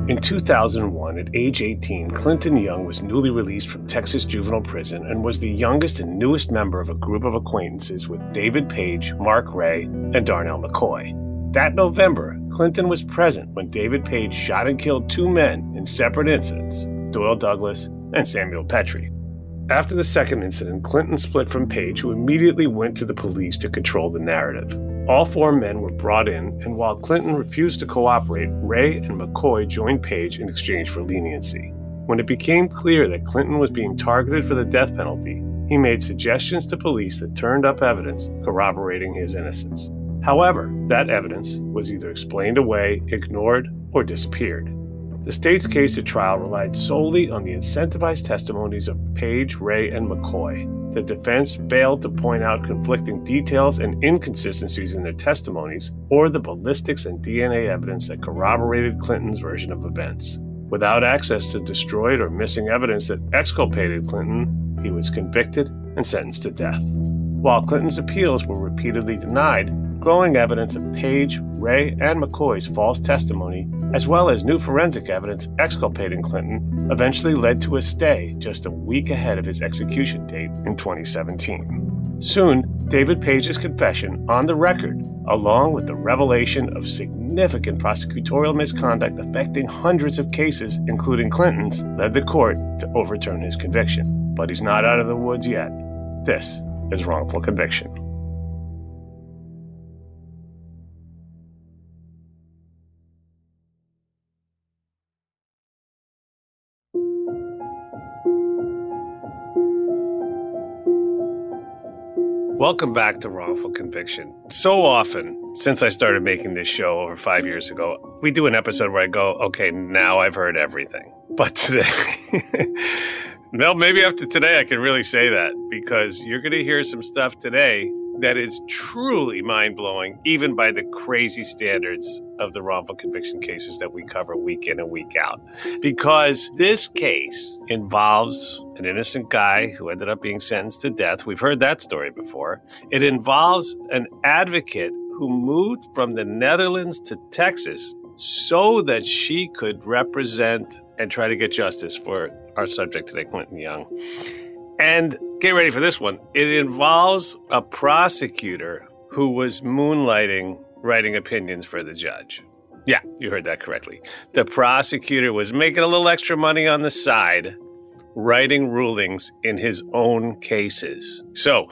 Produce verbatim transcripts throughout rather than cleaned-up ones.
In two thousand one, at age eighteen, Clinton Young was newly released from Texas juvenile prison and was the youngest and newest member of a group of acquaintances with David Page, Mark Ray, and Darnell McCoy. That November, Clinton was present when David Page shot and killed two men in separate incidents, Doyle Douglas and Samuel Petrie. After the second incident, Clinton split from Page, who immediately went to the police to control the narrative. All four men were brought in, and while Clinton refused to cooperate, Ray and McCoy joined Page in exchange for leniency. When it became clear that Clinton was being targeted for the death penalty, he made suggestions to police that turned up evidence corroborating his innocence. However, that evidence was either explained away, ignored, or disappeared. The state's case at trial relied solely on the incentivized testimonies of Page, Ray, and McCoy. The defense failed to point out conflicting details and inconsistencies in their testimonies or the ballistics and D N A evidence that corroborated Clinton's version of events. Without access to destroyed or missing evidence that exculpated Clinton, he was convicted and sentenced to death. While Clinton's appeals were repeatedly denied, growing evidence of Page, Ray, and McCoy's false testimony, as well as new forensic evidence exculpating Clinton, eventually led to a stay just a week ahead of his execution date in twenty seventeen. Soon, David Page's confession on the record, along with the revelation of significant prosecutorial misconduct affecting hundreds of cases, including Clinton's, led the court to overturn his conviction. But he's not out of the woods yet. This is Wrongful Conviction. Welcome back to Wrongful Conviction. So often, since I started making this show over five years ago, we do an episode where I go, okay, now I've heard everything. But today, well, maybe after today I can really say that, because you're going to hear some stuff today that is truly mind-blowing, even by the crazy standards of the wrongful conviction cases that we cover week in and week out. Because this case involves an innocent guy who ended up being sentenced to death. We've heard that story before. It involves an advocate who moved from the Netherlands to Texas so that she could represent and try to get justice for our subject today, Clinton Young. And get ready for this one. It involves a prosecutor who was moonlighting, writing opinions for the judge. Yeah, you heard that correctly. The prosecutor was making a little extra money on the side, writing rulings in his own cases. So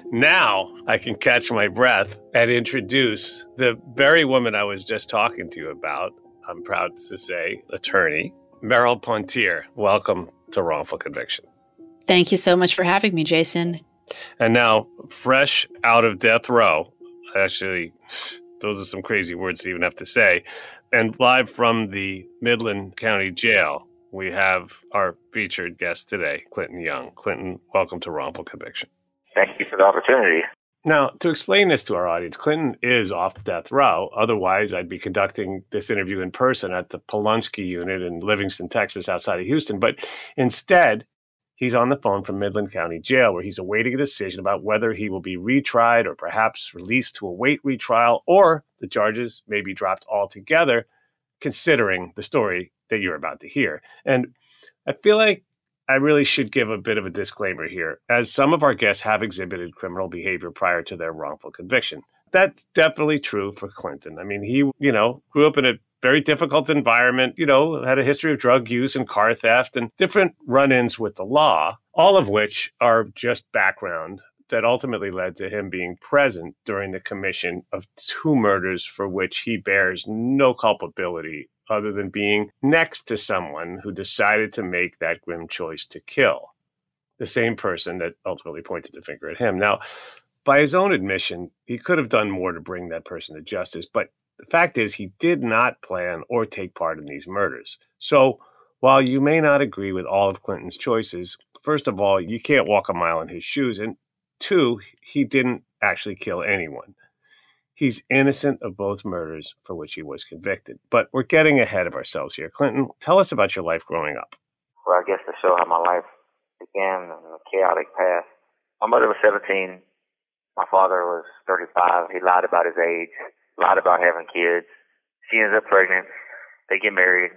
now I can catch my breath and introduce the very woman I was just talking to you about. I'm proud to say, attorney Meryl Pontier. Welcome to Wrongful Conviction. Thank you so much for having me, Jason. And now, fresh out of death row, actually, those are some crazy words to even have to say, and live from the Midland County Jail, we have our featured guest today, Clinton Young. Clinton, welcome to Wrongful Conviction. Thank you for the opportunity. Now, to explain this to our audience, Clinton is off death row. Otherwise, I'd be conducting this interview in person at the Polunsky unit in Livingston, Texas, outside of Houston. But instead, he's on the phone from Midland County Jail, where he's awaiting a decision about whether he will be retried or perhaps released to await retrial, or the charges may be dropped altogether, considering the story that you're about to hear. And I feel like I really should give a bit of a disclaimer here, as some of our guests have exhibited criminal behavior prior to their wrongful conviction. That's definitely true for Clinton. I mean, he, you know, grew up in a very difficult environment, you know, had a history of drug use and car theft and different run-ins with the law, all of which are just background that ultimately led to him being present during the commission of two murders for which he bears no culpability other than being next to someone who decided to make that grim choice to kill the same person that ultimately pointed the finger at him. Now, by his own admission, he could have done more to bring that person to justice, but the fact is he did not plan or take part in these murders. So while you may not agree with all of Clinton's choices, first of all, you can't walk a mile in his shoes. And two, he didn't actually kill anyone. He's innocent of both murders for which he was convicted. But we're getting ahead of ourselves here. Clinton, tell us about your life growing up. Well, I guess to show how my life began in a chaotic past. My mother was seventeen. My father was thirty-five. He lied about his age, lied about having kids. She ends up pregnant. They get married.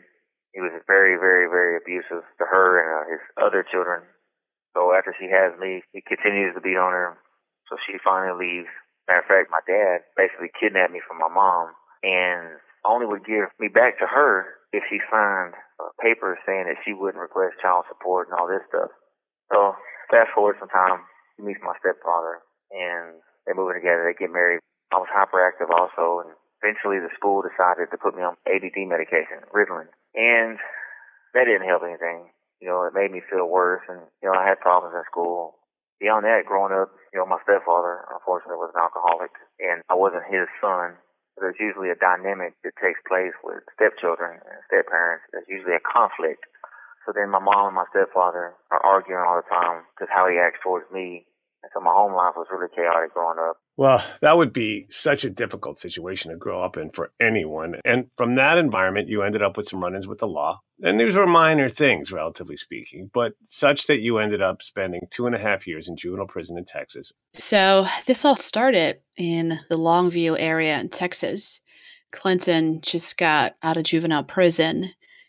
He was very, very, very abusive to her and uh, his other children. So after she has me, he continues to beat on her. So she finally leaves. Matter of fact, my dad basically kidnapped me from my mom and only would give me back to her if she signed a paper saying that she wouldn't request child support and all this stuff. So fast forward some time, he meets my stepfather, and they move in together. They get married. I was hyperactive also, and eventually the school decided to put me on A D D medication, Ritalin, and that didn't help anything. You know, it made me feel worse, and, you know, I had problems in school. Beyond that, growing up, you know, my stepfather, unfortunately, was an alcoholic, and I wasn't his son. There's usually a dynamic that takes place with stepchildren and step-parents. There's usually a conflict. So then my mom and my stepfather are arguing all the time because how he acts towards me. And so my home life was really chaotic growing up. Well, that would be such a difficult situation to grow up in for anyone. And from that environment, you ended up with some run-ins with the law. And these were minor things, relatively speaking, but such that you ended up spending two and a half years in juvenile prison in Texas. So this all started in the Longview area in Texas. Clinton just got out of juvenile prison,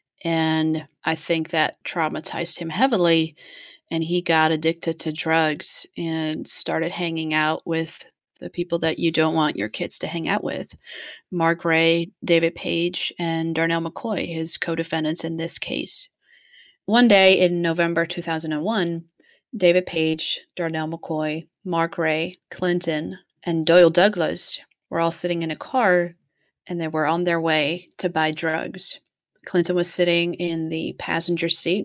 and I think that traumatized him heavily. And he got addicted to drugs and started hanging out with the people that you don't want your kids to hang out with. Mark Ray, David Page, and Darnell McCoy, his co-defendants in this case. One day in November two thousand one, David Page, Darnell McCoy, Mark Ray, Clinton, and Doyle Douglas were all sitting in a car, and they were on their way to buy drugs. Clinton was sitting in the passenger seat,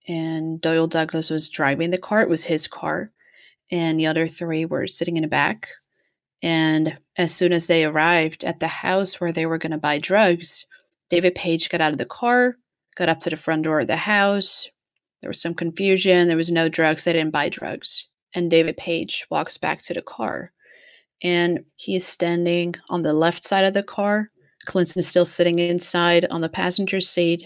and Doyle Douglas was driving the car. It was his car. And the other three were sitting in the back. And as soon as they arrived at the house where they were going to buy drugs, David Page got out of the car, got up to the front door of the house. There was some confusion. There was no drugs. They didn't buy drugs. And David Page walks back to the car. And he's standing on the left side of the car. Clinton is still sitting inside on the passenger seat.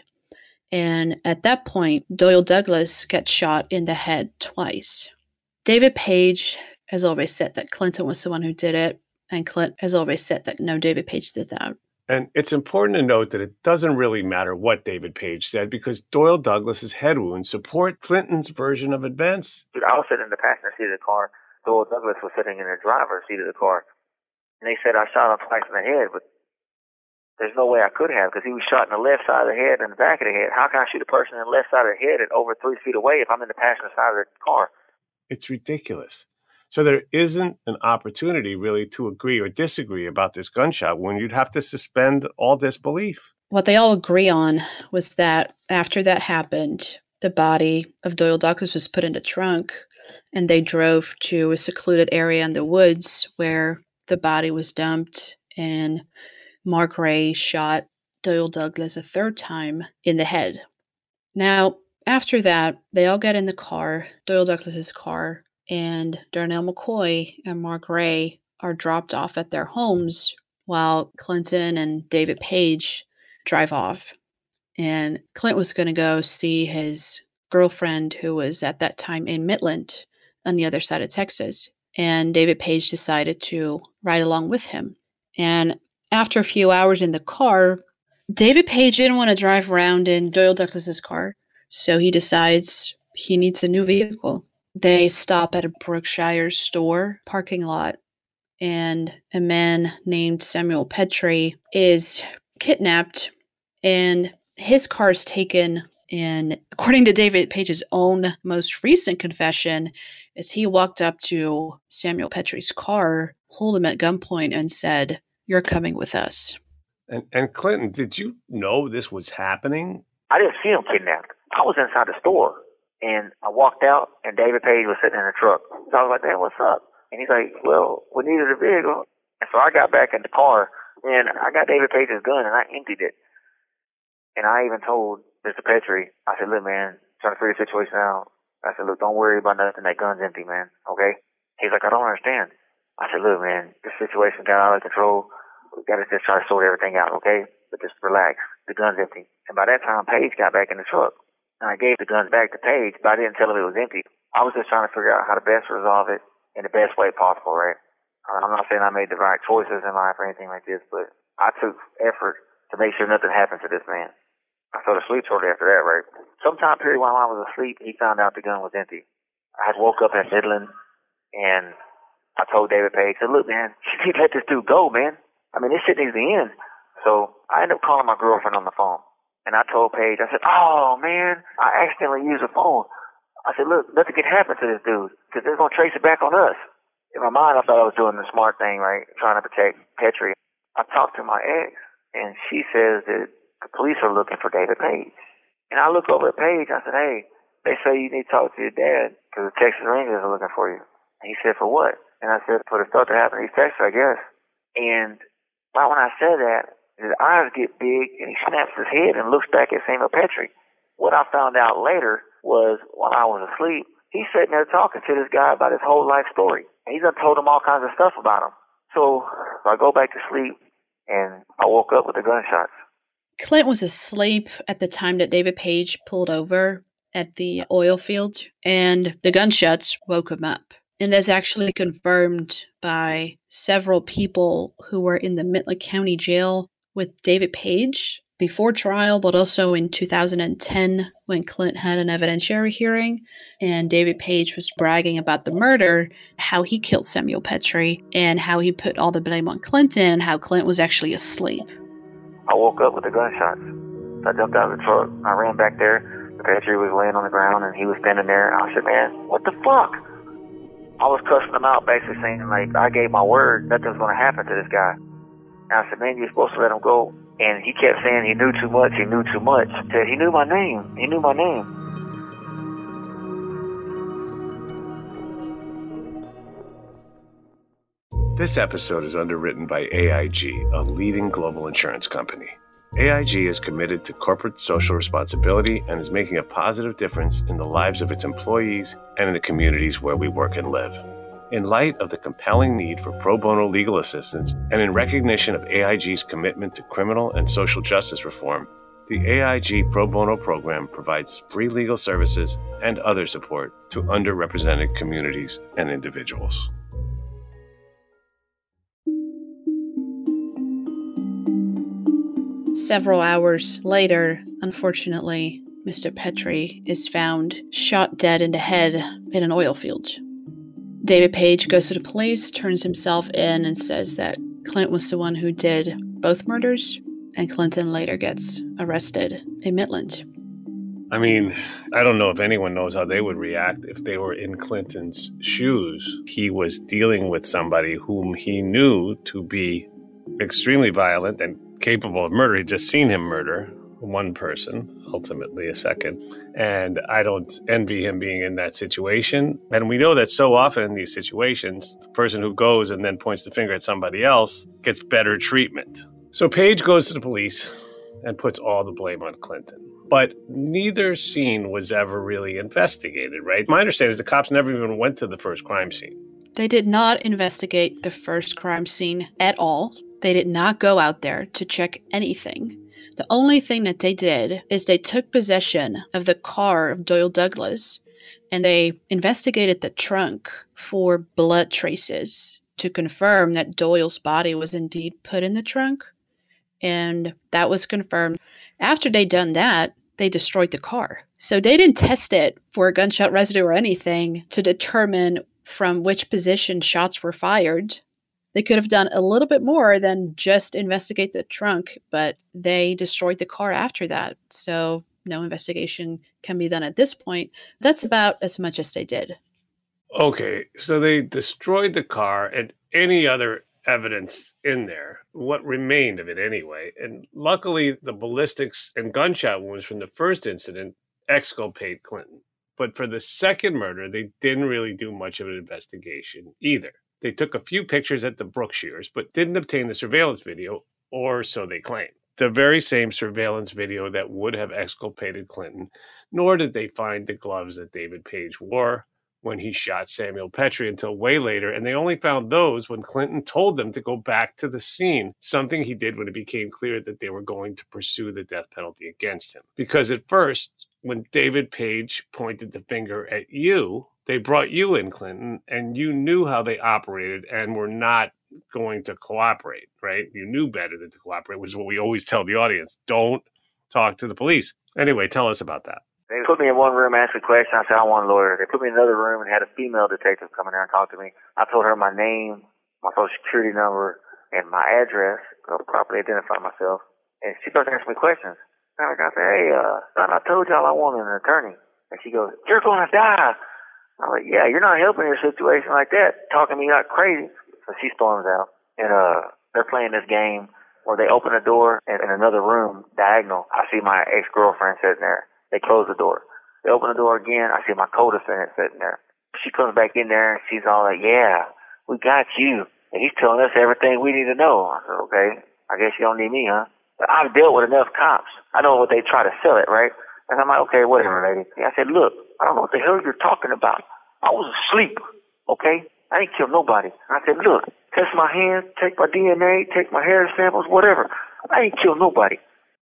And at that point, Doyle Douglas gets shot in the head twice. David Page has always said that Clinton was the one who did it, and Clint has always said that no, David Page did that. And it's important to note that it doesn't really matter what David Page said because Doyle Douglas's head wounds support Clinton's version of events. Dude, I was sitting in the passenger seat of the car. Doyle Douglas was sitting in the driver's seat of the car. And they said I shot him twice in the head, but there's no way I could have because he was shot in the left side of the head and the back of the head. How can I shoot a person in the left side of the head and over three feet away if I'm in the passenger side of the car? It's ridiculous. So there isn't an opportunity really to agree or disagree about this gunshot wound. You'd have to suspend all disbelief. What they all agree on was that after that happened, the body of Doyle Douglas was put in the trunk, and they drove to a secluded area in the woods where the body was dumped, and Mark Ray shot Doyle Douglas a third time in the head. Now, after that, they all get in the car, Doyle Douglas's car, and Darnell McCoy and Mark Ray are dropped off at their homes while Clinton and David Page drive off. And Clint was going to go see his girlfriend who was at that time in Midland on the other side of Texas. And David Page decided to ride along with him. And after a few hours in the car, David Page didn't want to drive around in Doyle Douglas's car. So he decides he needs a new vehicle. They stop at a Brookshire store parking lot, and a man named Samuel Petrie is kidnapped, and his car is taken. And according to David Page's own most recent confession, is he walked up to Samuel Petrie's car, pulled him at gunpoint, and said, "You're coming with us." And, and Clinton, did you know this was happening? I didn't see him kidnapped. I was inside the store. And I walked out, and David Page was sitting in the truck. So I was like, "Dad, what's up?" And he's like, "Well, we needed a vehicle." And so I got back in the car, and I got David Page's gun, and I emptied it. And I even told Mister Petrie, I said, "Look, man, trying to figure the situation out." I said, "Look, don't worry about nothing. That gun's empty, man, okay?" He's like, "I don't understand." I said, "Look, man, this situation got out of control. We got to just try to sort everything out, okay? But just relax. The gun's empty." And by that time, Page got back in the truck. And I gave the guns back to Page, but I didn't tell him it was empty. I was just trying to figure out how to best resolve it in the best way possible, right? I'm not saying I made the right choices in life or anything like this, but I took effort to make sure nothing happened to this man. I fell asleep shortly after that, right? Sometime period while I was asleep, he found out the gun was empty. I had woke up at Midland, and I told David Page, I said, look, man, you need to let this dude go, man. I mean, this shit needs to end. So I ended up calling my girlfriend on the phone. And I told Paige, I said, oh, man, I accidentally used the phone. I said, look, nothing can happen to this dude because they're going to trace it back on us. In my mind, I thought I was doing the smart thing, right, trying to protect Petrie. I talked to my ex, and she says that the police are looking for David Page. And I look over at Paige. I said, hey, they say you need to talk to your dad because the Texas Rangers are looking for you. And he said, for what? And I said, for the stuff that happened in East Texas, I guess. And right when I said that, his eyes get big, and he snaps his head and looks back at Samuel Petrie. What I found out later was when I was asleep, he's sitting there talking to this guy about his whole life story. And he's done told him all kinds of stuff about him. So I go back to sleep, and I woke up with the gunshots. Clint was asleep at the time that David Page pulled over at the oil field, and the gunshots woke him up. And that's actually confirmed by several people who were in the Midland County Jail with David Page before trial, but also in two thousand ten when Clint had an evidentiary hearing and David Page was bragging about the murder, how he killed Samuel Petrie and how he put all the blame on Clinton and how Clint was actually asleep. I woke up with the gunshots. I jumped out of the truck. I ran back there. Petrie was laying on the ground and he was standing there. And I said, man, what the fuck? I was cussing him out, basically saying, like, I gave my word nothing's going to happen to this guy. And I said, man, you're supposed to let him go. And he kept saying he knew too much, he knew too much. I said, he knew my name. He knew my name. This episode is underwritten by A I G, a leading global insurance company. A I G is committed to corporate social responsibility and is making a positive difference in the lives of its employees and in the communities where we work and live. In light of the compelling need for pro bono legal assistance and in recognition of A I G's commitment to criminal and social justice reform, the A I G Pro Bono program provides free legal services and other support to underrepresented communities and individuals. Several hours later, unfortunately, Mister Petrie is found shot dead in the head in an oil field. David Page goes to the police, turns himself in, and says that Clint was the one who did both murders, and Clinton later gets arrested in Midland. I mean, I don't know if anyone knows how they would react if they were in Clinton's shoes. He was dealing with somebody whom he knew to be extremely violent and capable of murder. He'd just seen him murder one person, ultimately a second. And I don't envy him being in that situation. And we know that so often in these situations, the person who goes and then points the finger at somebody else gets better treatment. So Page goes to the police and puts all the blame on Clinton. But neither scene was ever really investigated, right? My understanding is the cops never even went to the first crime scene. They did not investigate the first crime scene at all. They did not go out there to check anything. The only thing that they did is they took possession of the car of Doyle Douglas and they investigated the trunk for blood traces to confirm that Doyle's body was indeed put in the trunk. And that was confirmed. After they'd done that, they destroyed the car. So they didn't test it for gunshot residue or anything to determine from which position shots were fired. They could have done a little bit more than just investigate the trunk, but they destroyed the car after that. So no investigation can be done at this point. That's about as much as they did. Okay, so they destroyed the car and any other evidence in there, what remained of it anyway. And luckily, the ballistics and gunshot wounds from the first incident exculpate Clinton. But for the second murder, they didn't really do much of an investigation either. They took a few pictures at the Brookshires, but didn't obtain the surveillance video, or so they claim. The very same surveillance video that would have exculpated Clinton, nor did they find the gloves that David Page wore when he shot Samuel Petrie until way later, and they only found those when Clinton told them to go back to the scene, something he did when it became clear that they were going to pursue the death penalty against him. Because at first, when David Page pointed the finger at you, they brought you in, Clinton, and you knew how they operated and were not going to cooperate, right? You knew better than to cooperate, which is what we always tell the audience. Don't talk to the police. Anyway, tell us about that. They put me in one room, asked me a question. I said, I want a lawyer. They put me in another room and had a female detective come in there and talk to me. I told her my name, my social security number, and my address, so properly identify myself. And she started asking me questions. And I said, hey, uh, son, I told y'all I wanted an attorney. And she goes, you're going to die. I'm like, yeah, you're not helping your situation like that, talking me out crazy. So she storms out. And uh, they're playing this game where they open a door and in another room, diagonal, I see my ex-girlfriend sitting there. They close the door. They open the door again. I see my co-defendant sitting there. She comes back in there and she's all like, yeah, we got you. And he's telling us everything we need to know. I said, okay, I guess you don't need me, huh? But I've dealt with enough cops. I know what they try to sell it, right? And I'm like, okay, whatever, lady. I said, look, I don't know what the hell you're talking about. I was asleep, okay? I ain't killed nobody. I said, look, test my hands, take my D N A, take my hair samples, whatever. I ain't killed nobody.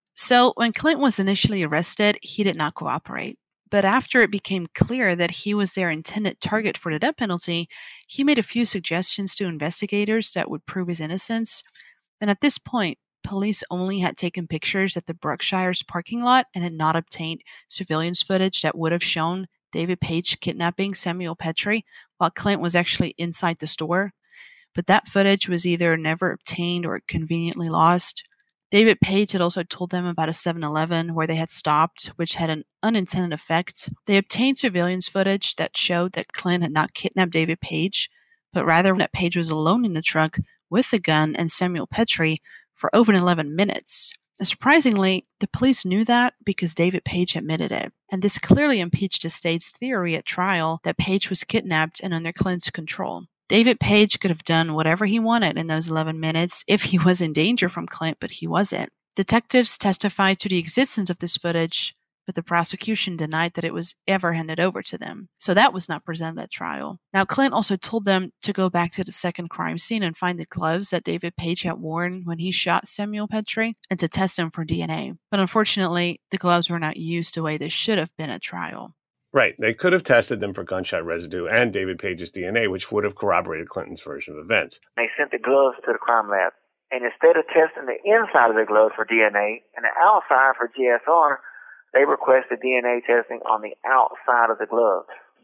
So when Clint was initially arrested, he did not cooperate. But after it became clear that he was their intended target for the death penalty, he made a few suggestions to investigators that would prove his innocence. And at this point, police only had taken pictures at the Berkshire's parking lot and had not obtained surveillance footage that would have shown David Page kidnapping Samuel Petrie while Clint was actually inside the store. But that footage was either never obtained or conveniently lost. David Page had also told them about a seven eleven where they had stopped, which had an unintended effect. They obtained surveillance footage that showed that Clint had not kidnapped David Page, but rather that Page was alone in the truck with the gun and Samuel Petrie for over eleven minutes. And surprisingly, the police knew that because David Page admitted it. And this clearly impeached the state's theory at trial that Page was kidnapped and under Clint's control. David Page could have done whatever he wanted in those eleven minutes if he was in danger from Clint, but he wasn't. Detectives testified to the existence of this footage, but the prosecution denied that it was ever handed over to them. So that was not presented at trial. Now, Clint also told them to go back to the second crime scene and find the gloves that David Page had worn when he shot Samuel Petrie and to test them for D N A. But unfortunately, the gloves were not used the way they should have been at trial. Right. They could have tested them for gunshot residue and David Page's D N A, which would have corroborated Clinton's version of events. They sent the gloves to the crime lab. And instead of testing the inside of the gloves for D N A and the outside for G S R, they requested D N A testing on the outside of the gloves.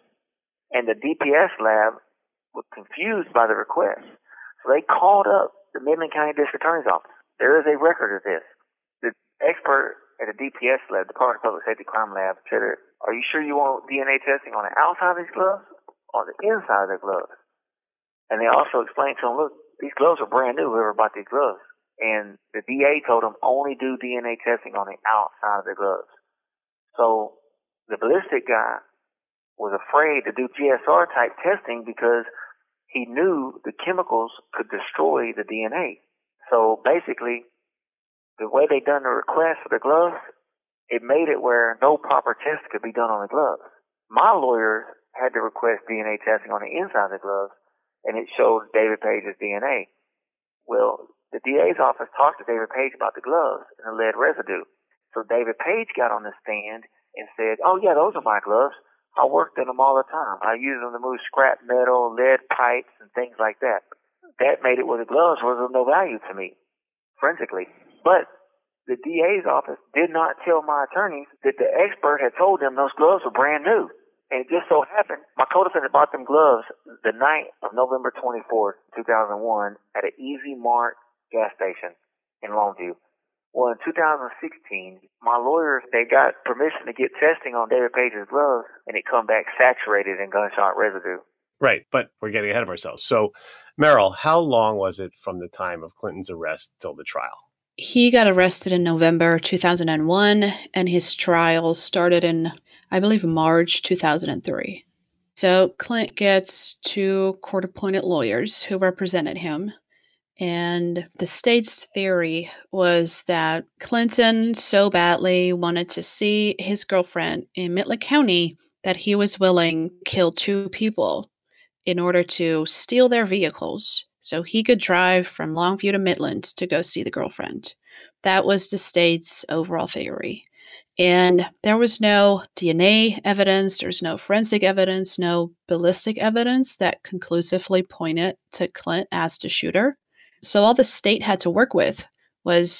And the D P S lab was confused by the request. So they called up the Midland County District Attorney's Office. There is a record of this. The expert at the D P S lab, Department of Public Safety Crime Lab, said, are you sure you want D N A testing on the outside of these gloves or the inside of the gloves? And they also explained to them, look, these gloves are brand new, whoever bought these gloves. And the D A told them only do D N A testing on the outside of the gloves. So the ballistic guy was afraid to do G S R type testing because he knew the chemicals could destroy the D N A. So basically, the way they done the request for the gloves, it made it where no proper test could be done on the gloves. My lawyers had to request D N A testing on the inside of the gloves, and it showed David Page's D N A. Well, the D A's office talked to David Page about the gloves and the lead residue. So David Page got on the stand and said, oh, yeah, those are my gloves. I worked in them all the time. I use them to move scrap metal, lead pipes, and things like that. That made it where the gloves was of no value to me, forensically. But the D A's office did not tell my attorneys that the expert had told them those gloves were brand new. And it just so happened, my co-defendant bought them gloves the night of November twenty-fourth, two thousand one at an Easy Mart gas station in Longview. Well, in two thousand sixteen, my lawyers, they got permission to get testing on David Page's gloves, and it come back saturated in gunshot residue. Right, but we're getting ahead of ourselves. So, Meryl, how long was it from the time of Clinton's arrest till the trial? He got arrested in November two thousand one, and his trial started in, I believe, March two thousand three. So Clint gets two court-appointed lawyers who represented him, and the state's theory was that Clinton so badly wanted to see his girlfriend in Midland County that he was willing to kill two people in order to steal their vehicles so he could drive from Longview to Midland to go see the girlfriend. That was the state's overall theory. And there was no D N A evidence, there's no forensic evidence, no ballistic evidence that conclusively pointed to Clint as the shooter. So all the state had to work with was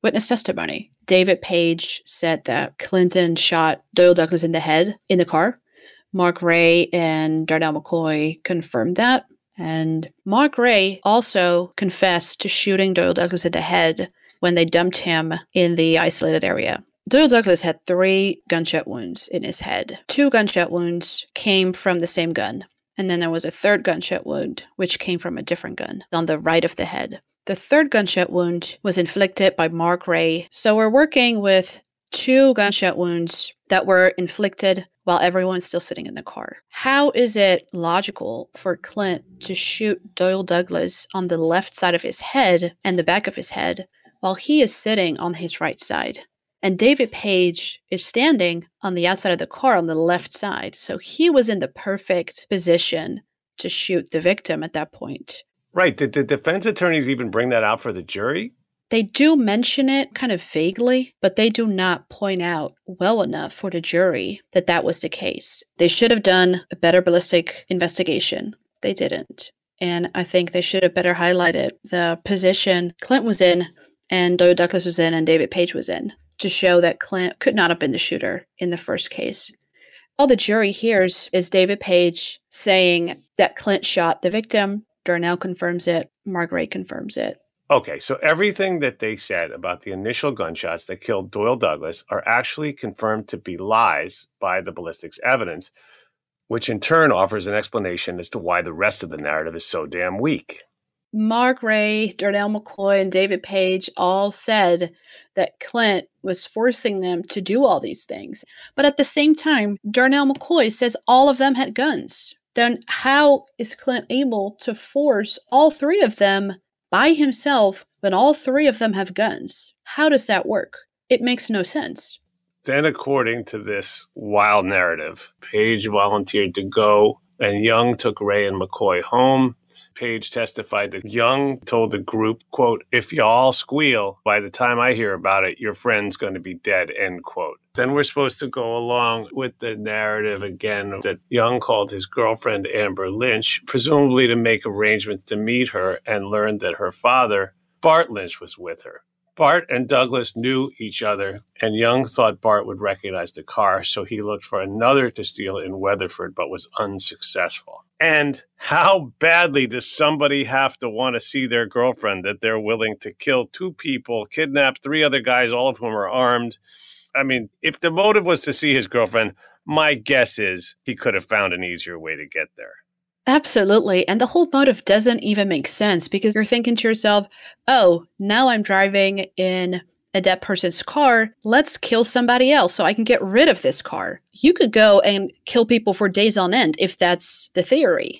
witness testimony. David Page said that Clinton shot Doyle Douglas in the head in the car. Mark Ray and Darnell McCoy confirmed that. And Mark Ray also confessed to shooting Doyle Douglas in the head when they dumped him in the isolated area. Doyle Douglas had three gunshot wounds in his head. Two gunshot wounds came from the same gun. And then there was a third gunshot wound, which came from a different gun on the right of the head. The third gunshot wound was inflicted by Mark Ray. So we're working with two gunshot wounds that were inflicted while everyone's still sitting in the car. How is it logical for Clint to shoot Doyle Douglas on the left side of his head and the back of his head while he is sitting on his right side? And David Page is standing on the outside of the car on the left side. So he was in the perfect position to shoot the victim at that point. Right. Did the defense attorneys even bring that out for the jury? They do mention it kind of vaguely, but they do not point out well enough for the jury that that was the case. They should have done a better ballistic investigation. They didn't. And I think they should have better highlighted the position Clint was in and Doyle Douglas was in and David Page was in to show that Clint could not have been the shooter in the first case. All the jury hears is David Page saying that Clint shot the victim. Darnell confirms it. Mark Ray confirms it. Okay, so everything that they said about the initial gunshots that killed Doyle Douglas are actually confirmed to be lies by the ballistics evidence, which in turn offers an explanation as to why the rest of the narrative is so damn weak. Mark Ray, Darnell McCoy, and David Page all said that Clint was forcing them to do all these things. But at the same time, Darnell McCoy says all of them had guns. Then how is Clint able to force all three of them by himself when all three of them have guns? How does that work? It makes no sense. Then, according to this wild narrative, Page volunteered to go, and Young took Ray and McCoy home. Page testified that Young told the group, quote, "If y'all squeal, by the time I hear about it, your friend's going to be dead," end quote. Then we're supposed to go along with the narrative again that Young called his girlfriend Amber Lynch, presumably to make arrangements to meet her, and learned that her father, Bart Lynch, was with her. Bart and Douglas knew each other, and Young thought Bart would recognize the car, so he looked for another to steal in Weatherford, but was unsuccessful. And how badly does somebody have to want to see their girlfriend that they're willing to kill two people, kidnap three other guys, all of whom are armed? I mean, if the motive was to see his girlfriend, my guess is he could have found an easier way to get there. Absolutely. And the whole motive doesn't even make sense because you're thinking to yourself, oh, now I'm driving in a dead person's car. Let's kill somebody else so I can get rid of this car. You could go and kill people for days on end if that's the theory.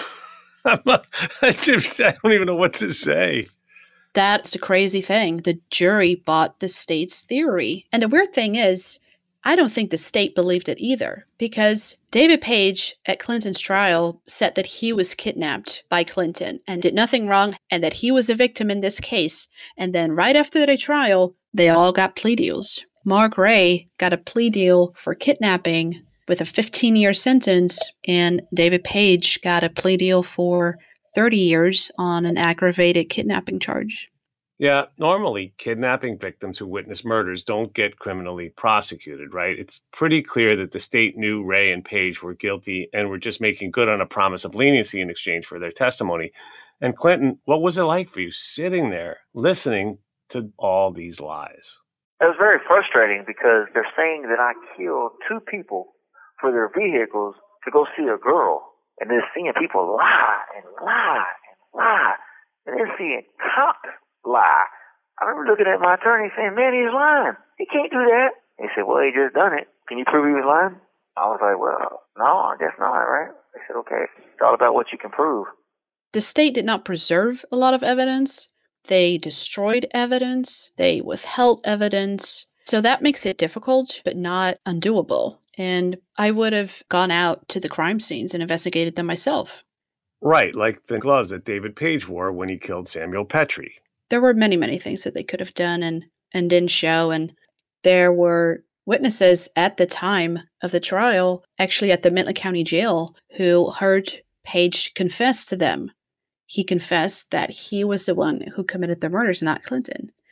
I'm not, I don't even know what to say. That's the crazy thing. The jury bought the state's theory. And the weird thing is, I don't think the state believed it either, because David Page at Clinton's trial said that he was kidnapped by Clinton and did nothing wrong and that he was a victim in this case. And then right after the trial, they all got plea deals. Mark Ray got a plea deal for kidnapping with a fifteen-year sentence, and David Page got a plea deal for thirty years on an aggravated kidnapping charge. Yeah, normally kidnapping victims who witness murders don't get criminally prosecuted, right? It's pretty clear that the state knew Ray and Page were guilty and were just making good on a promise of leniency in exchange for their testimony. And Clinton, what was it like for you sitting there listening to all these lies? It was very frustrating because they're saying that I killed two people for their vehicles to go see a girl. And then seeing people lie and lie and lie. And then seeing cops lie. I remember looking at my attorney saying, man, he's lying. He can't do that. He said, well, he just done it. Can you prove he was lying? I was like, well, no, I guess not, right? They said, okay, it's all about what you can prove. The state did not preserve a lot of evidence. They destroyed evidence. They withheld evidence. So that makes it difficult, but not undoable. And I would have gone out to the crime scenes and investigated them myself. Right, like the gloves that David Page wore when he killed Samuel Petrie. There were many, many things that they could have done and, and didn't show. And there were witnesses at the time of the trial, actually at the Midland County Jail, who heard Page confess to them. He confessed that he was the one who committed the murders, not Clinton.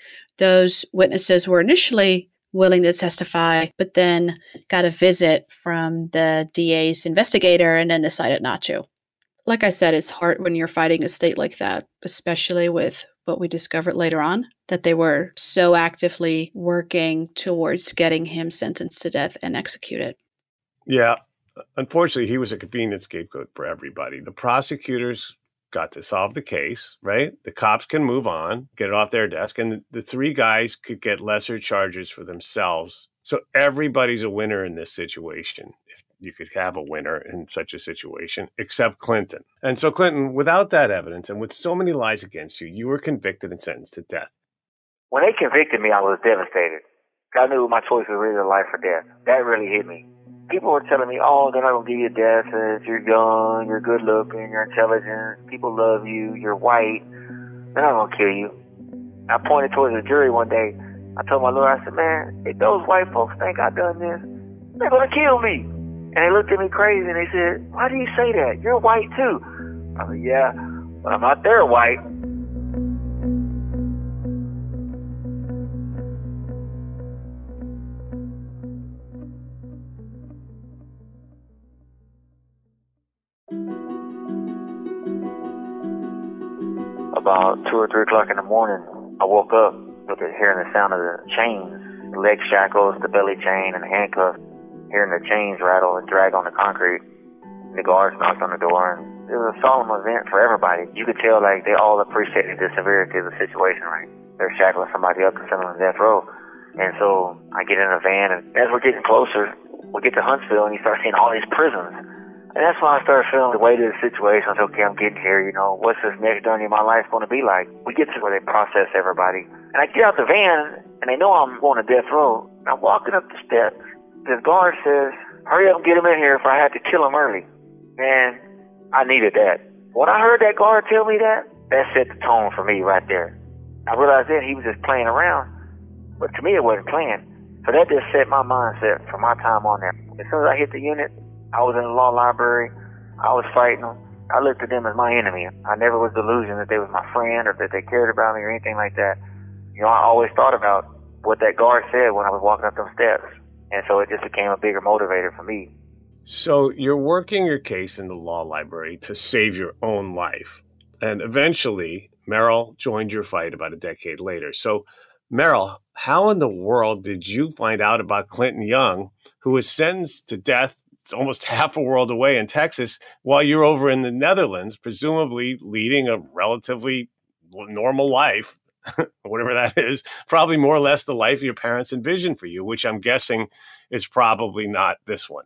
Those witnesses were initially willing to testify, but then got a visit from the D A's investigator and then decided not to. Like I said, it's hard when you're fighting a state like that, especially with what we discovered later on, that they were so actively working towards getting him sentenced to death and executed. Yeah. Unfortunately, he was a convenient scapegoat for everybody. The prosecutors got to solve the case, right? The cops can move on, get it off their desk, and the, the three guys could get lesser charges for themselves. So everybody's a winner in this situation, if you could have a winner in such a situation, except Clinton. And so, Clinton, without that evidence and with so many lies against you, you were convicted and sentenced to death. When they convicted me, I was devastated. I knew my choice was either life or death. That really hit me. People were telling me, oh, they're not going to give you a death sentence. You're young, you're good looking, you're intelligent, people love you, you're white. They're not going to kill you. I pointed towards the jury one day. I told my lawyer, I said, man, if those white folks think I done this, they're going to kill me. And they looked at me crazy and they said, why do you say that? You're white too. I said, yeah, but I'm not their white. About two or three o'clock in the morning, I woke up with it, hearing the sound of the chains, the leg shackles, the belly chain, and the handcuffs, hearing the chains rattle and drag on the concrete. The guards knocked on the door, and it was a solemn event for everybody. You could tell like they all appreciated the severity of the situation, right? They're shackling somebody up and sending them to death row. And so I get in a van, and as we're getting closer, we get to Huntsville, and you start seeing all these prisons. And that's when I started feeling the weight of the situation. I said, okay, I'm getting here, you know, what's this next journey of my life going to be like? We get to where they process everybody. And I get out the van, and they know I'm going to death row. I'm walking up the steps. This guard says, hurry up and get him in here if I had to kill him early. And I needed that. When I heard that guard tell me that, that set the tone for me right there. I realized then he was just playing around, but to me it wasn't playing. So that just set my mindset for my time on there. As soon as I hit the unit, I was in the law library. I was fighting them. I looked at them as my enemy. I never was delusional that they was my friend or that they cared about me or anything like that. You know, I always thought about what that guard said when I was walking up those steps. And so it just became a bigger motivator for me. So you're working your case in the law library to save your own life. And eventually, Merrill joined your fight about a decade later. So, Merrill, how in the world did you find out about Clinton Young, who was sentenced to death almost half a world away in Texas, while you're over in the Netherlands, presumably leading a relatively normal life, whatever that is, probably more or less the life your parents envisioned for you, which I'm guessing is probably not this one.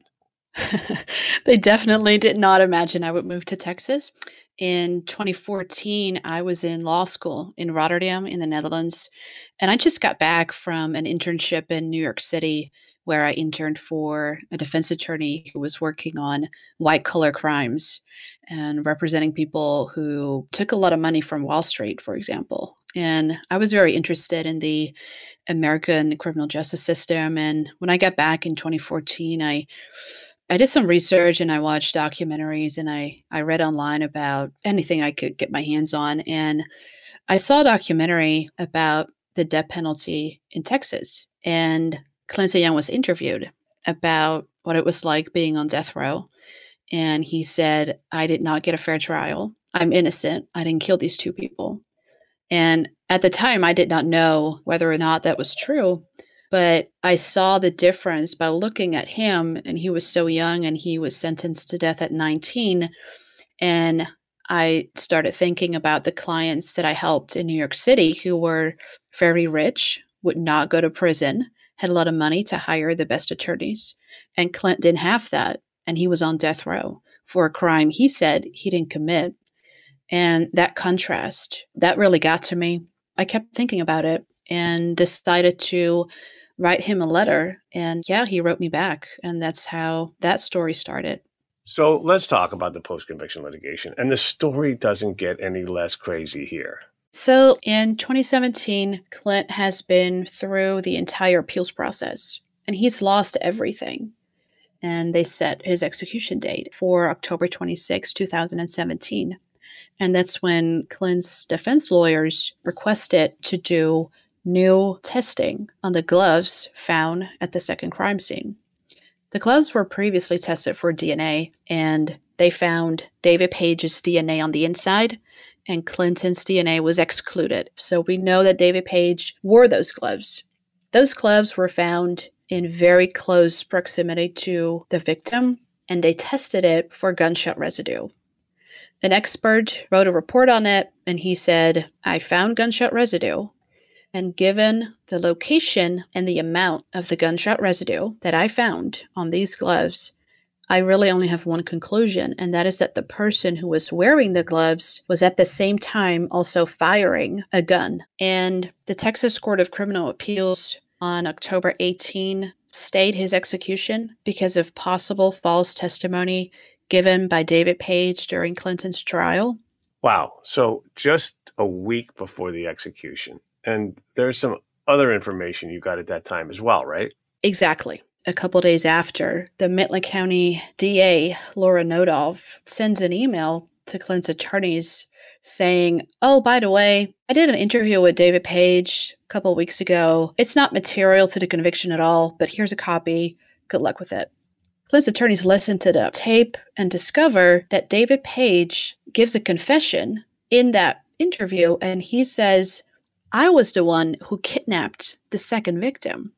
They definitely did not imagine I would move to Texas. In twenty fourteen, I was in law school in Rotterdam in the Netherlands, and I just got back from an internship in New York City where I interned for a defense attorney who was working on white-collar crimes and representing people who took a lot of money from Wall Street, for example. And I was very interested in the American criminal justice system. And when I got back in twenty fourteen, I I did some research and I watched documentaries and I, I read online about anything I could get my hands on. And I saw a documentary about the death penalty in Texas. And Clinton Young was interviewed about what it was like being on death row. And he said, I did not get a fair trial. I'm innocent. I didn't kill these two people. And at the time, I did not know whether or not that was true. But I saw the difference by looking at him, and he was so young and he was sentenced to death at nineteen. And I started thinking about the clients that I helped in New York City who were very rich, would not go to prison, had a lot of money to hire the best attorneys. And Clint didn't have that. And he was on death row for a crime he said he didn't commit. And that contrast, that really got to me. I kept thinking about it and decided to write him a letter. And yeah, he wrote me back. And that's how that story started. So let's talk about the post-conviction litigation. And the story doesn't get any less crazy here. So in twenty seventeen, Clint has been through the entire appeals process, and he's lost everything. And they set his execution date for October twenty-sixth, twenty seventeen. And that's when Clint's defense lawyers requested to do new testing on the gloves found at the second crime scene. The gloves were previously tested for D N A, and they found David Page's D N A on the inside, and Clinton's D N A was excluded. So we know that David Page wore those gloves. Those gloves were found in very close proximity to the victim, and they tested it for gunshot residue. An expert wrote a report on it, and he said, I found gunshot residue. And given the location and the amount of the gunshot residue that I found on these gloves, I really only have one conclusion, and that is that the person who was wearing the gloves was at the same time also firing a gun. And the Texas Court of Criminal Appeals on October eighteenth stayed his execution because of possible false testimony given by David Page during Clinton's trial. Wow. So just a week before the execution. And there's some other information you got at that time as well, right? Exactly. A couple days after, the Midland County D A, Laura Nodolf, sends an email to Clint's attorneys saying, oh, by the way, I did an interview with David Page a couple weeks ago. It's not material to the conviction at all, but here's a copy. Good luck with it. Clint's attorneys listen to the tape and discover that David Page gives a confession in that interview, and he says, I was the one who kidnapped the second victim.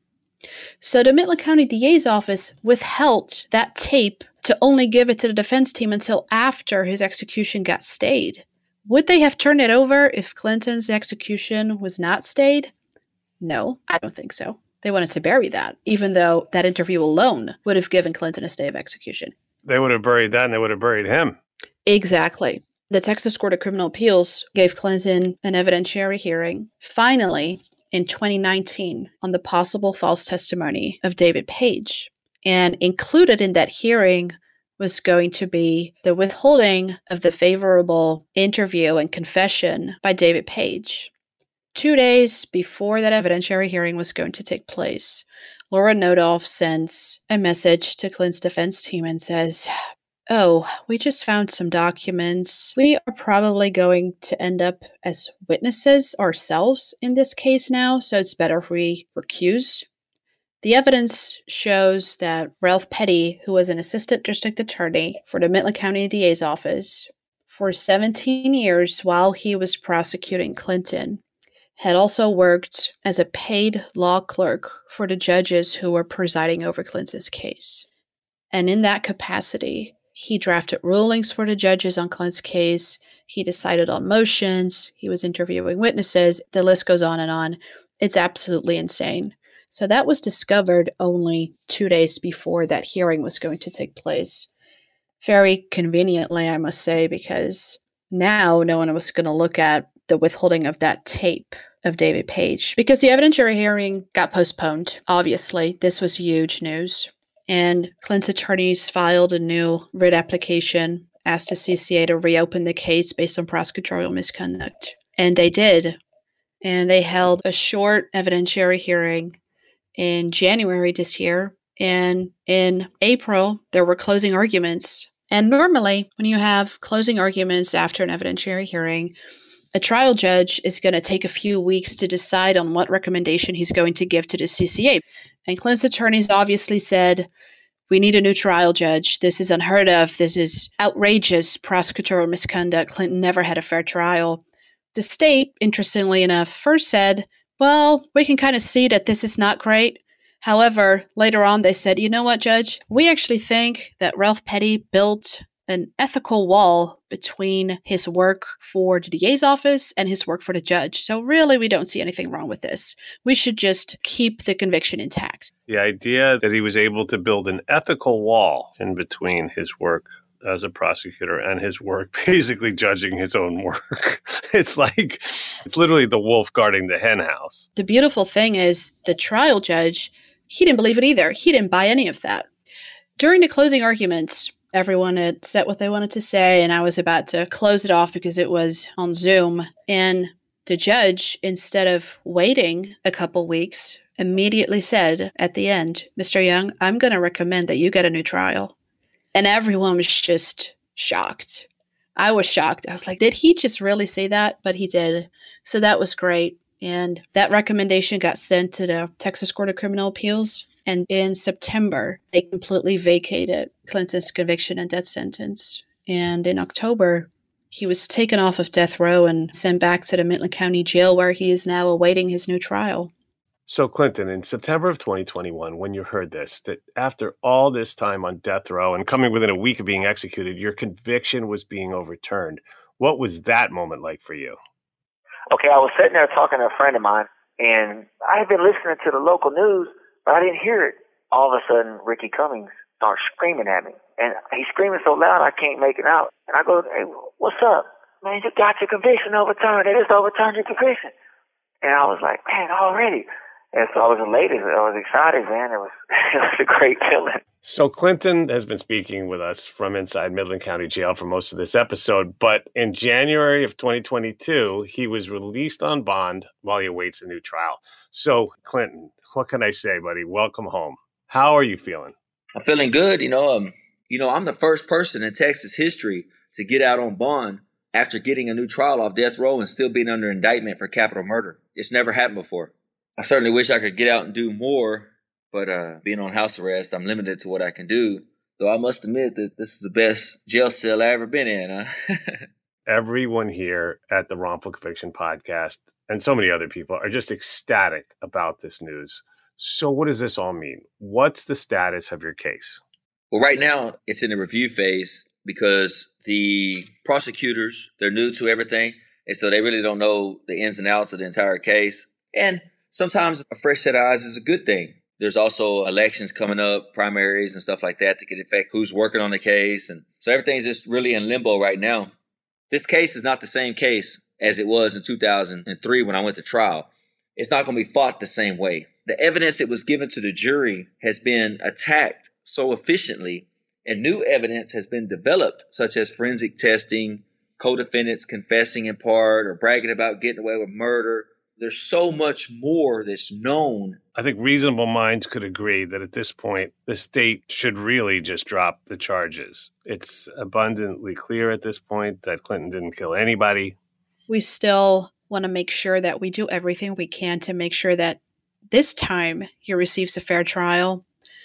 So the Midland County D A's office withheld that tape to only give it to the defense team until after his execution got stayed. Would they have turned it over if Clinton's execution was not stayed? No, I don't think so. They wanted to bury that, even though that interview alone would have given Clinton a stay of execution. They would have buried that and they would have buried him. Exactly. The Texas Court of Criminal Appeals gave Clinton an evidentiary hearing, finally, in twenty nineteen, on the possible false testimony of David Page. And included in that hearing was going to be the withholding of the favorable interview and confession by David Page. Two days before that evidentiary hearing was going to take place, Laura Nodolf sends a message to Clint's defense team and says, oh, we just found some documents. We are probably going to end up as witnesses ourselves in this case now, so it's better if we recuse. The evidence shows that Ralph Petty, who was an assistant district attorney for the Midland County D A's office for seventeen years while he was prosecuting Clinton, had also worked as a paid law clerk for the judges who were presiding over Clinton's case. And in that capacity, he drafted rulings for the judges on Clint's case. He decided on motions. He was interviewing witnesses. The list goes on and on. It's absolutely insane. So that was discovered only two days before that hearing was going to take place. Very conveniently, I must say, because now no one was going to look at the withholding of that tape of David Page, because the evidentiary hearing got postponed. Obviously, this was huge news. And Clint's attorneys filed a new writ application, asked the C C A to reopen the case based on prosecutorial misconduct. And they did. And they held a short evidentiary hearing in January this year. And in April, there were closing arguments. And normally, when you have closing arguments after an evidentiary hearing, a trial judge is going to take a few weeks to decide on what recommendation he's going to give to the C C A. And Clint's attorneys obviously said, we need a new trial judge. This is unheard of. This is outrageous prosecutorial misconduct. Clinton never had a fair trial. The state, interestingly enough, first said, well, we can kind of see that this is not great. However, later on they said, you know what, Judge? We actually think that Ralph Petty built an ethical wall between his work for the D A's office and his work for the judge. So really, we don't see anything wrong with this. We should just keep the conviction intact. The idea that he was able to build an ethical wall in between his work as a prosecutor and his work basically judging his own work. It's like, it's literally the wolf guarding the hen house. The beautiful thing is the trial judge, he didn't believe it either. He didn't buy any of that. During the closing arguments, everyone had said what they wanted to say, and I was about to close it off because it was on Zoom. And the judge, instead of waiting a couple weeks, immediately said at the end, Mister Young, I'm going to recommend that you get a new trial. And everyone was just shocked. I was shocked. I was like, did he just really say that? But he did. So that was great. And that recommendation got sent to the Texas Court of Criminal Appeals. And in September, they completely vacated Clinton's conviction and death sentence. And in October, he was taken off of death row and sent back to the Midland County Jail, where he is now awaiting his new trial. So, Clinton, in September of twenty twenty-one, when you heard this, that after all this time on death row and coming within a week of being executed, your conviction was being overturned. What was that moment like for you? Okay, I was sitting there talking to a friend of mine, and I had been listening to the local news, but I didn't hear it. All of a sudden, Ricky Cummings starts screaming at me, and he's screaming so loud I can't make it out. And I go, "Hey, what's up? Man, you got your conviction overturned. They just overturned your conviction." And I was like, man, already. And so I was elated. I was excited, man. It was, it was a great feeling. So Clinton has been speaking with us from inside Midland County Jail for most of this episode, but in January of twenty twenty-two, he was released on bond while he awaits a new trial. So, Clinton, what can I say, buddy? Welcome home. How are you feeling? I'm feeling good. You know, um, you know, I'm the first person in Texas history to get out on bond after getting a new trial off death row and still being under indictment for capital murder. It's never happened before. I certainly wish I could get out and do more, but uh, being on house arrest, I'm limited to what I can do. Though I must admit that this is the best jail cell I've ever been in. Huh? Everyone here at the Wrongful Conviction podcast and so many other people are just ecstatic about this news. So what does this all mean? What's the status of your case? Well, right now it's in the review phase because the prosecutors, they're new to everything. And so they really don't know the ins and outs of the entire case. And sometimes a fresh set of eyes is a good thing. There's also elections coming up, primaries and stuff like that that can affect who's working on the case. And so everything's just really in limbo right now. This case is not the same case as it was in two thousand three when I went to trial. It's not going to be fought the same way. The evidence that was given to the jury has been attacked so efficiently, and new evidence has been developed, such as forensic testing, co-defendants confessing in part or bragging about getting away with murder. There's so much more that's known. I think reasonable minds could agree that at this point, the state should really just drop the charges. It's abundantly clear at this point that Clinton didn't kill anybody. We still want to make sure that we do everything we can to make sure that this time he receives a fair trial.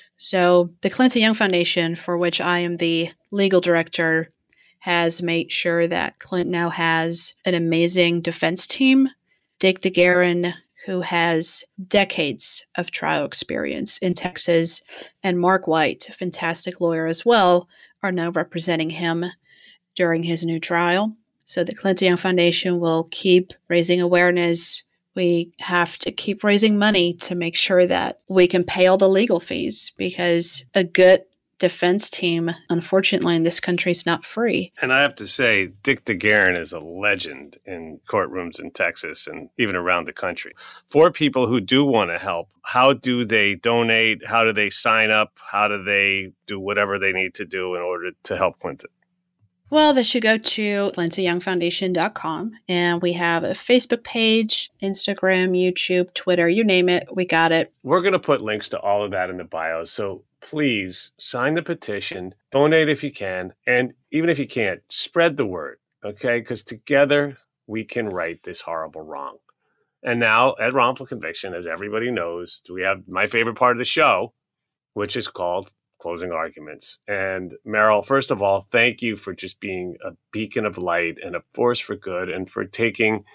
So the Clinton Young Foundation, for which I am the legal director, has made sure that Clinton now has an amazing defense team. Dick DeGuerin, who has decades of trial experience in Texas, and Mark White, a fantastic lawyer as well, are now representing him during his new trial. So the Clinton Young Foundation will keep raising awareness. We have to keep raising money to make sure that we can pay all the legal fees, because a good defense team, unfortunately, in this country is not free. And I have to say, Dick DeGuerin is a legend in courtrooms in Texas and even around the country. For people who do want to help, how do they donate? How do they sign up? How do they do whatever they need to do in order to help Clinton? Well, they should go to clinton young foundation dot com, and we have a Facebook page, Instagram, YouTube, Twitter, you name it, we got it. We're going to put links to all of that in the bio, so please sign the petition, donate if you can, and even if you can't, spread the word, okay? Because together we can right this horrible wrong. And now at Wrongful Conviction, as everybody knows, we have my favorite part of the show, which is called Closing Arguments. And Meryl, first of all, thank you for just being a beacon of light and a force for good, and for taking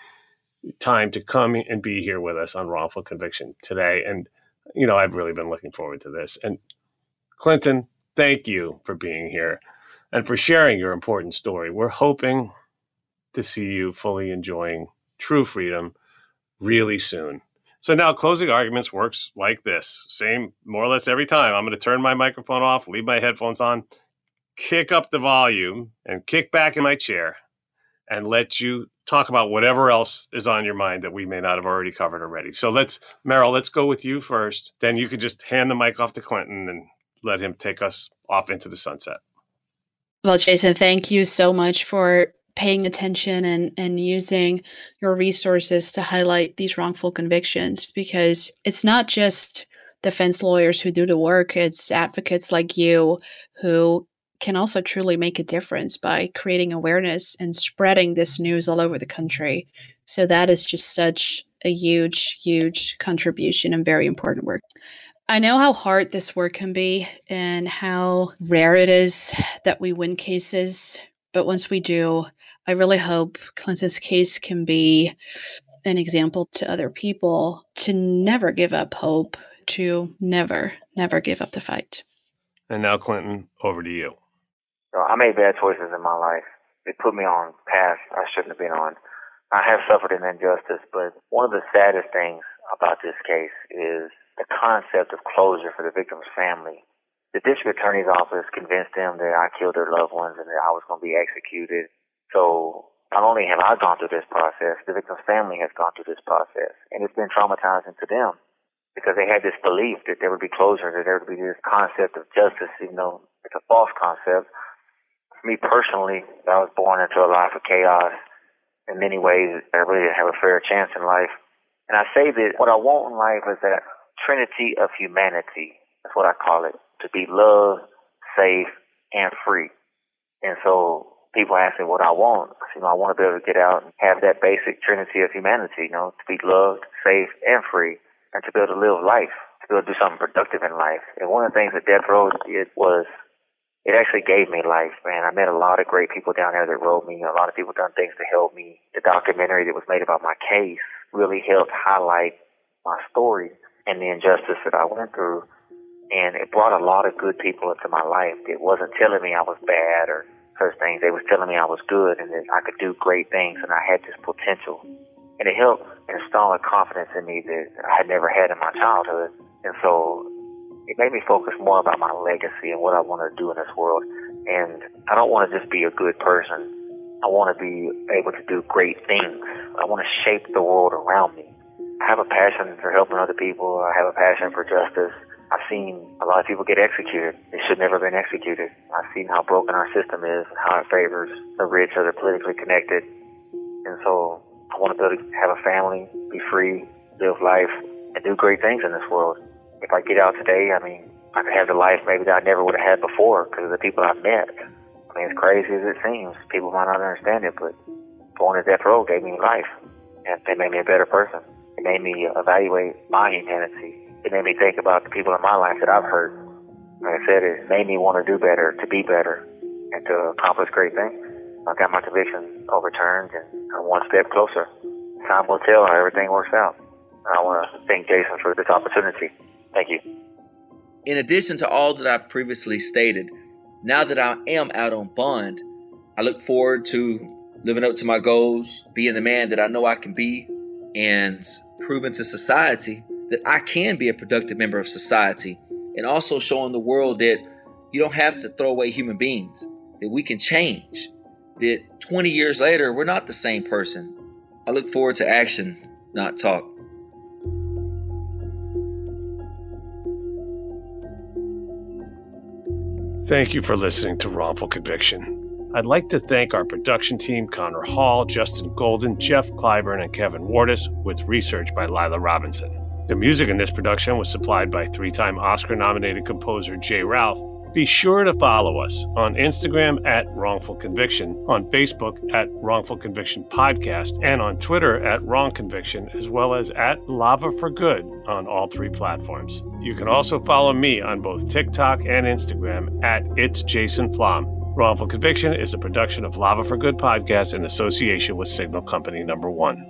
time to come and be here with us on Wrongful Conviction today. And, you know, I've really been looking forward to this. And Clinton, thank you for being here and for sharing your important story. We're hoping to see you fully enjoying true freedom really soon. So now Closing Arguments works like this. Same, more or less every time. I'm going to turn my microphone off, leave my headphones on, kick up the volume, and kick back in my chair and let you talk about whatever else is on your mind that we may not have already covered already. So let's, Meryl, let's go with you first. Then you could just hand the mic off to Clinton and let him take us off into the sunset. Well, Jason, thank you so much for paying attention and, and using your resources to highlight these wrongful convictions, because it's not just defense lawyers who do the work, it's advocates like you who can also truly make a difference by creating awareness and spreading this news all over the country. So that is just such a huge, huge contribution and very important work. I know how hard this work can be and how rare it is that we win cases. But once we do, I really hope Clinton's case can be an example to other people to never give up hope, to never, never give up the fight. And now, Clinton, over to you. So I made bad choices in my life. It put me on paths I shouldn't have been on. I have suffered an injustice, but one of the saddest things about this case is the concept of closure for the victim's family. The district attorney's office convinced them that I killed their loved ones and that I was going to be executed. So not only have I gone through this process, the victim's family has gone through this process. And it's been traumatizing to them because they had this belief that there would be closure, that there would be this concept of justice, even though it's a false concept. For me personally, I was born into a life of chaos. In many ways, I really didn't have a fair chance in life. And I say that what I want in life is that trinity of humanity. That's what I call it. To be loved, safe, and free. And so people ask me what I want. You know, I want to be able to get out and have that basic trinity of humanity, you know, to be loved, safe, and free, and to be able to live life, to be able to do something productive in life. And one of the things that Death Row did was it actually gave me life, man. I met a lot of great people down there that wrote me. A lot of people done things to help me. The documentary that was made about my case really helped highlight my story and the injustice that I went through. And it brought a lot of good people into my life. It wasn't telling me I was bad or such things. They was telling me I was good and that I could do great things and I had this potential. And it helped install a confidence in me that I had never had in my childhood. And so it made me focus more about my legacy and what I want to do in this world. And I don't want to just be a good person. I want to be able to do great things. I want to shape the world around me. I have a passion for helping other people. I have a passion for justice. I've seen a lot of people get executed. They should never have been executed. I've seen how broken our system is and how it favors the rich or the politically connected. And so I want to be able to have a family, be free, live life, and do great things in this world. If I get out today, I mean, I could have the life maybe that I never would have had before because of the people I've met. I mean, as crazy as it seems, people might not understand it, but going to Death Row gave me life. And it made me a better person. It made me evaluate my humanity. It made me think about the people in my life that I've hurt. Like I said, it made me want to do better, to be better, and to accomplish great things. I got my conviction overturned, and I'm one step closer. Time will tell how everything works out. I want to thank Jason for this opportunity. Thank you. In addition to all that I previously stated, now that I am out on bond, I look forward to living up to my goals, being the man that I know I can be, and proving to society that I can be a productive member of society, and also showing the world that you don't have to throw away human beings, that we can change, that twenty years later, we're not the same person. I look forward to action, not talk. Thank you for listening to Wrongful Conviction. I'd like to thank our production team, Connor Hall, Justin Golden, Jeff Clyburn, and Kevin Wardis, with research by Lila Robinson. The music in this production was supplied by three-time Oscar-nominated composer Jay Ralph. Be sure to follow us on Instagram at Wrongful Conviction, on Facebook at Wrongful Conviction Podcast, and on Twitter at Wrong Conviction, as well as at Lava for Good on all three platforms. You can also follow me on both TikTok and Instagram at It's Jason Flom. Wrongful Conviction is a production of Lava for Good Podcast in association with Signal Company Number One.